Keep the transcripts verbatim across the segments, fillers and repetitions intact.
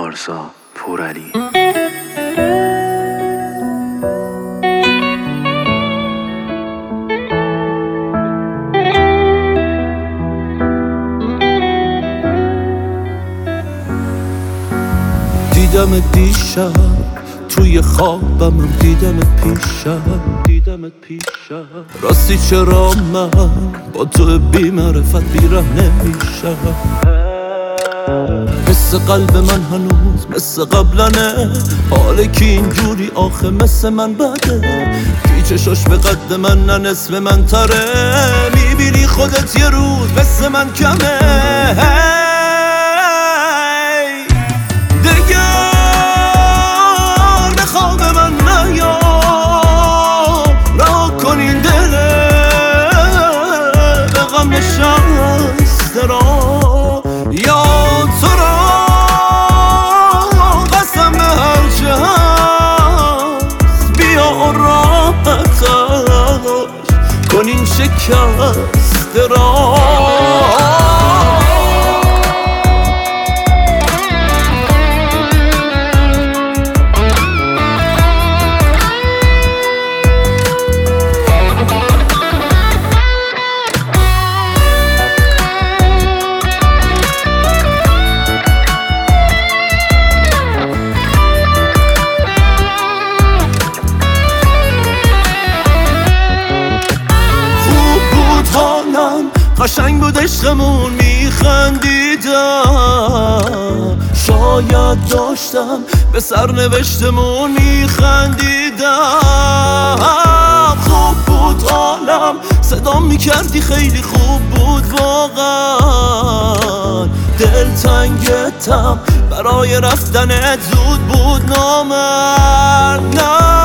پارسا پورعلی. دیدم دیشب توی خوابم، دیدم پیشم دیدمت پیشم راستی چرا من با تو بی معرفت بیره نمیشم؟ مثل قلب من هنوز مثل قبلنه، حاله که اینجوری آخه مثل من بده. کی چشاش به قد من نه نصف من تره، میبینی خودت یه روز مثل من کمه. یا تو را قسم به هرچه هست، بیا راحتش کن این شکست را. قشنگ بود عشقمون، میخندیدم، شاید داشتم به سرنوشتمون میخندیدم. خوب بود حالم، صدام میکردی خیلی خوب بود واقعا. دلتنگتم برای رفتنت زود بود نامرد.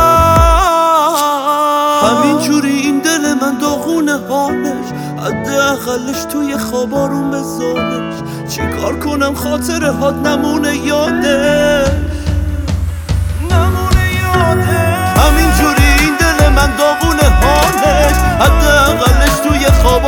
همینجوری این دل من داغونه حالش، حداقلش توی خواب آروم بذارش. چی کار کنم خاطر هات نمونه یادش، نمونه یادش. همینجوری این دل من داغونه حالش، حداقلش توی خواب